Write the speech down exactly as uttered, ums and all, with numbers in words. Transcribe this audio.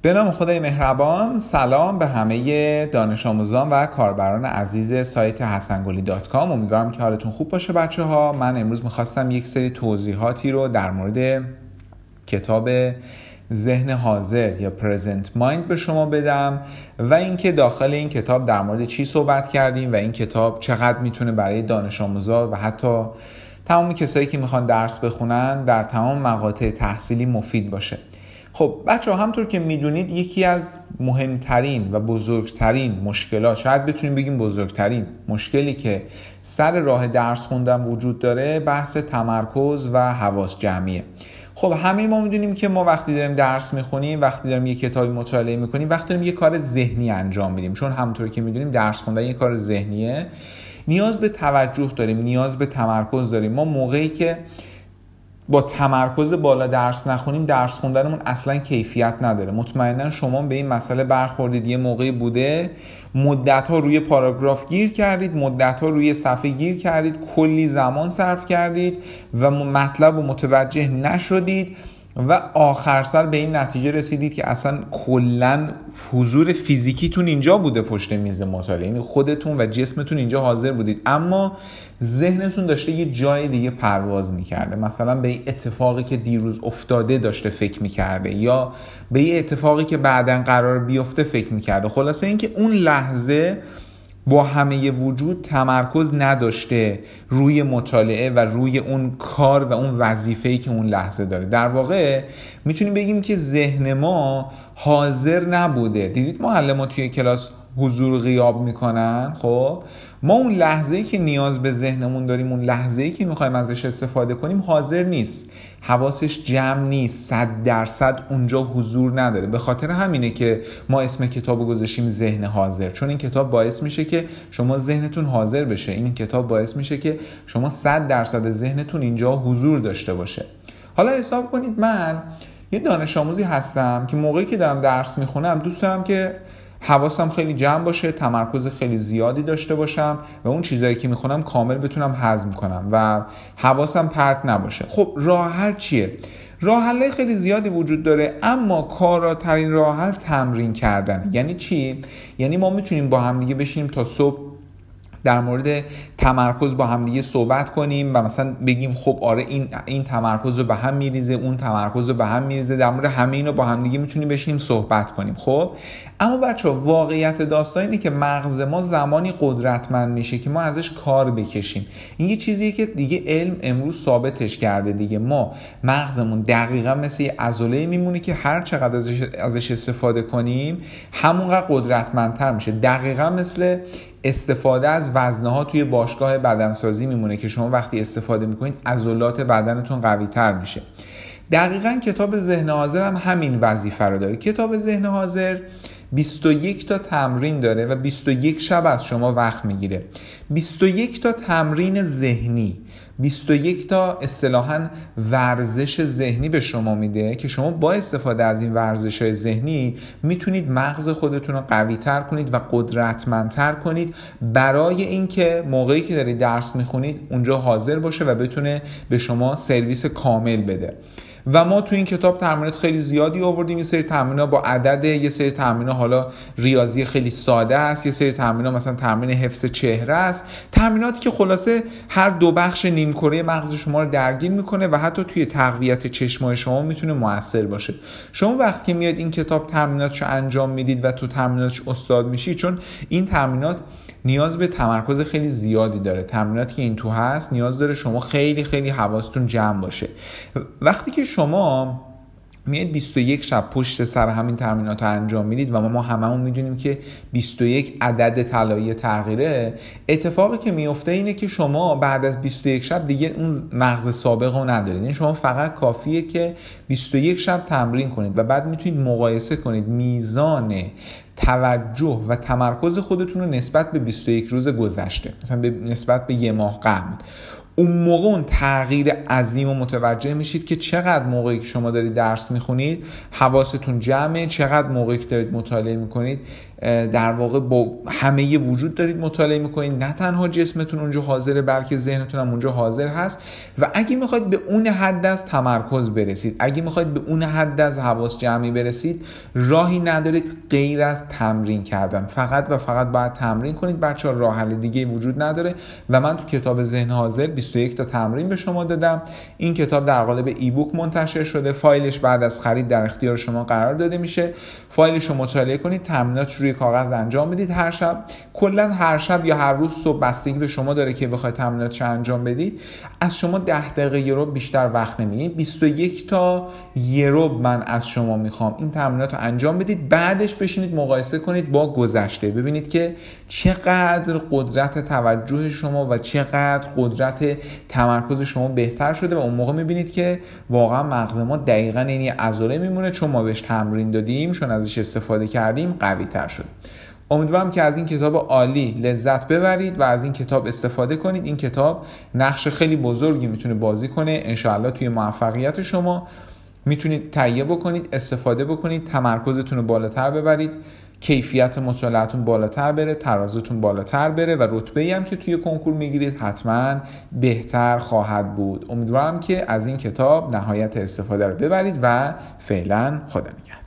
به نام خدای مهربان. سلام به همه دانش آموزان و کاربران عزیز سایت حسنگلی دات کام. امیدوارم که حالتون خوب باشه بچه ها. من امروز میخواستم یک سری توضیحاتی رو در مورد کتاب ذهن حاضر یا پرزنت مایند به شما بدم و اینکه داخل این کتاب در مورد چی صحبت کردیم و این کتاب چقدر میتونه برای دانش آموزا و حتی تمام کسایی که میخوان درس بخونن در تمام مقاطع تحصیلی مفید باشه. خب بچه ها، همطور که میدونید یکی از مهمترین و بزرگترین مشکلات، شاید بتونیم بگیم بزرگترین مشکلی که سر راه درس خوندن وجود داره، بحث تمرکز و حواس جمعیه. خب همه ما میدونیم که ما وقتی داریم درس میخونیم، وقتی داریم یک کتابی مطالعه میکنیم، وقتی داریم یک کار ذهنی انجام میدیم، چون همطور که میدونیم درس خوندن یک کار ذهنیه، نیاز به توجه داریم، نیاز به تمرکز داریم. ما موقعی که با تمرکز بالا درس نخونیم، درس خوندنمون اصلا کیفیت نداره. مطمئنا شما به این مسئله برخوردید. یه موقعی بوده مدت‌ها روی پاراگراف گیر کردید، مدت‌ها روی صفحه گیر کردید، کلی زمان صرف کردید و مطلب رو متوجه نشدید و آخر سر به این نتیجه رسیدید که اصلا کلن حضور فیزیکیتون اینجا بوده پشت میز مطالعه، یعنی خودتون و جسمتون اینجا حاضر بودید، اما ذهنتون داشته یه جای دیگه پرواز میکرده. مثلا به این اتفاقی که دیروز افتاده داشته فکر میکرده، یا به این اتفاقی که بعداً قرار بیفته فکر میکرده. خلاصه اینکه اون لحظه با همه وجود تمرکز نداشته روی مطالعه و روی اون کار و اون وظیفه‌ای که اون لحظه داره. در واقع میتونیم بگیم که ذهن ما حاضر نبوده. دیدید معلم‌ها توی کلاس حضور غیاب میکنن؟ خب ما اون لحظه‌ای که نیاز به ذهنمون داریم، اون لحظه‌ای که میخوایم ازش استفاده کنیم، حاضر نیست، حواسش جمع نیست، صد درصد اونجا حضور نداره. به خاطر همینه که ما اسم کتابو گذاشتیم ذهن حاضر، چون این کتاب باعث میشه که شما ذهنتون حاضر بشه. این کتاب باعث میشه که شما صد درصد ذهنتون اینجا حضور داشته باشه. حالا حساب کنید من یه دانش آموزی هستم که موقعی که دارم درس میخونم دوست دارم که حواسم خیلی جمع باشه، تمرکز خیلی زیادی داشته باشم و اون چیزایی که میخونم کامل بتونم هضم کنم و حواسم پرت نباشه. خب راه حل چیه؟ راه حل خیلی زیادی وجود داره، اما کاراترین راه حل تمرین کردن. یعنی چی؟ یعنی ما میتونیم با هم دیگه بشینیم تا صبح در مورد تمرکز با هم دیگه صحبت کنیم و مثلا بگیم خب آره این این تمرکز رو به هم میریزه، اون تمرکز رو به هم میریزه، در مورد همه اینا با هم دیگه میتونیم بشینیم صحبت کنیم. خب اما بچه‌ها، واقعیت داستان اینه که مغز ما زمانی قدرتمند میشه که ما ازش کار بکشیم. این یه چیزیه که دیگه علم امروز ثابتش کرده دیگه. ما مغزمون دقیقاً مثل یه عضله میمونه که هر چقدر ازش ازش استفاده کنیم همونقدر قدرتمندتر میشه. دقیقاً مثل استفاده از وزنه ها توی باشگاه بدنسازی میمونه که شما وقتی استفاده میکنید عضلات بدنتون قوی تر میشه. دقیقاً کتاب ذهن حاضر هم همین وظیفه رو داره. کتاب ذهن حاضر بیست و یک تا تمرین داره و بیست و یک شب از شما وقت میگیره. بیست و یک تا تمرین ذهنی، بیست و یک تا اصطلاحاً ورزش ذهنی به شما میده که شما با استفاده از این ورزش‌های ذهنی میتونید مغز خودتون رو قوی تر کنید و قدرتمندتر کنید برای اینکه موقعی که دارید درس میخونید اونجا حاضر باشه و بتونه به شما سرویس کامل بده. و ما تو این کتاب تمرینات خیلی زیادی آوردیم. یه سری تمرینات با عدد، یه سری تمرینات حالا ریاضی خیلی ساده است، یه سری تمرینات مثلا تمرین حفظ چهره است، تمریناتی که خلاصه هر دو بخش نیمکره مغز شما رو درگیر میکنه و حتی توی تقویت چشمای شما میتونه موثر باشه. شما وقتی که میاد این کتاب تمریناتشو انجام میدید و تو تمریناتش استاد میشید، چون این تمرینات نیاز به تمرکز خیلی زیادی داره. تمریناتی که این تو هست نیاز داره شما خیلی خیلی حواستون جمع باشه. وقتی که شما میاد بیست و یک شب پشت سر همین تمرینات رو انجام میدید و ما, ما هممون میدونیم که بیست و یک عدد طلایی تغییره، اتفاقی که میفته اینه که شما بعد از بیست و یک شب دیگه اون مغز سابق رو ندارید. این شما فقط کافیه که بیست و یک شب تمرین کنید و بعد میتونید مقایسه کنید میزان توجه و تمرکز خودتون رو نسبت به بیست و یک روز گذشته، مثلا به نسبت به یه ماه قبل. اون موقع اون تغییر عظیم و متوجه میشید که چقدر موقعی که شما دارید درس میخونید حواستون جمعه، چقدر موقعی که دارید مطالعه میکنید در واقع با همه وجود دارید مطالعه میکنید، نه تنها جسمتون اونجا حاضره بلکه ذهنتون هم اونجا حاضر هست. و اگه میخواید به اون حد از تمرکز برسید، اگه میخواید به اون حد از حواس جمعی برسید، راهی ندارید غیر از تمرین کردن. فقط و فقط باید تمرین کنید بچه‌ها، راه حل دیگه وجود نداره. و من تو کتاب ذهن حاضر بیست و یک تا تمرین به شما دادم. این کتاب در قالب ای بوک منتشر شده، فایلش بعد از خرید در اختیار شما قرار داده میشه. فایلش رو مطالعه کنید، تمرینات روی کاغذ انجام بدید هر شب. کلا هر شب یا هر روز صبح، بستگی به شما داره که بخواید تمریناتش انجام بدید. از شما ده دقیقه یه رو بیشتر وقت نمیگیره. بیست و یک تا یه رو من از شما میخوام این تمرینات رو انجام بدید. بعدش بشینید مقایسه کنید با گذشته، ببینید که چقدر قدرت توجه شما و چقدر قدرت تمرکز شما بهتر شده. و اون موقع میبینید که واقعا مغز ما دقیقاً این عضله میمونه، چون ما بهش تمرین دادیم، چون ازش استفاده کردیم، قوی تر شده. امیدوارم که از این کتاب عالی لذت ببرید و از این کتاب استفاده کنید. این کتاب نقش خیلی بزرگی میتونه بازی کنه انشاءالله توی موفقیت شما. میتونید تهیه بکنید، استفاده بکنید، تمرکزتون رو بالاتر ببرید، کیفیت مطالعاتون بالاتر بره، ترازتون بالاتر بره و رتبه‌ای هم که توی کنکور میگیرید حتما بهتر خواهد بود. امیدوارم که از این کتاب نهایت استفاده رو ببرید و فعلا خدا نگهدار.